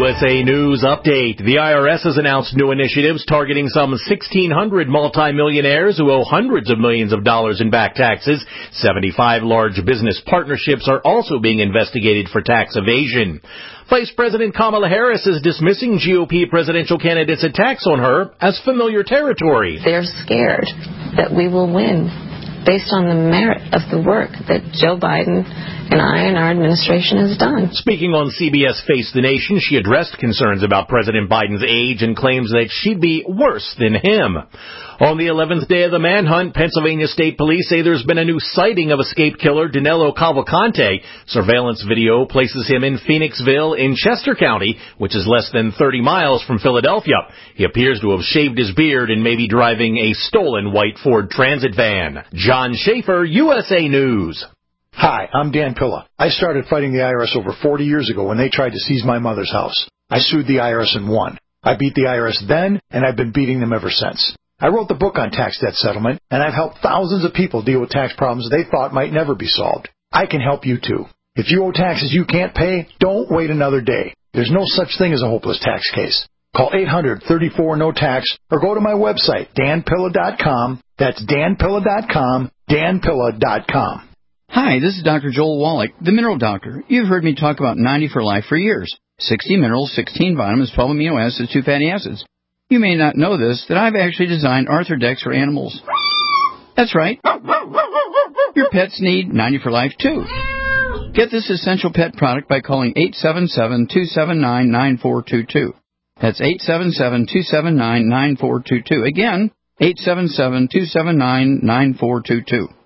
USA News Update. The IRS has announced new initiatives targeting some 1,600 multimillionaires who owe hundreds of millions of dollars in back taxes. 75 large business partnerships are also being investigated for tax evasion. Vice President Kamala Harris is dismissing GOP presidential candidates' attacks on her as familiar territory. They're scared that we will win based on the merit of the work that Joe Biden and I and our administration has done. Speaking on CBS Face the Nation, she addressed concerns about President Biden's age and claims that she'd be worse than him. On the 11th day of the manhunt, Pennsylvania State Police say there's been a new sighting of escaped killer Danilo Cavalcante. Surveillance video places him in Phoenixville in Chester County, which is less than 30 miles from Philadelphia. He appears to have shaved his beard and may be driving a stolen white Ford Transit van. John Schaefer, USA News. Hi, I'm Dan Pilla. I started fighting the IRS over 40 years ago when they tried to seize my mother's house. I sued the IRS and won. I beat the IRS then, and I've been beating them ever since. I wrote the book on tax debt settlement, and I've helped thousands of people deal with tax problems they thought might never be solved. I can help you too. If you owe taxes you can't pay, don't wait another day. There's no such thing as a hopeless tax case. Call 800-34-NO-TAX or go to my website, danpilla.com. That's danpilla.com, danpilla.com. Hi, this is Dr. Joel Wallach, the Mineral Doctor. You've heard me talk about 90 for Life for years. 60 minerals, 16 vitamins, 12 amino acids, 2 fatty acids. You may not know this, that I've actually designed Arthrodex for animals. That's right. Your pets need 90 for Life, too. Get this essential pet product by calling 877-279-9422. That's 877-279-9422. Again, 877-279-9422.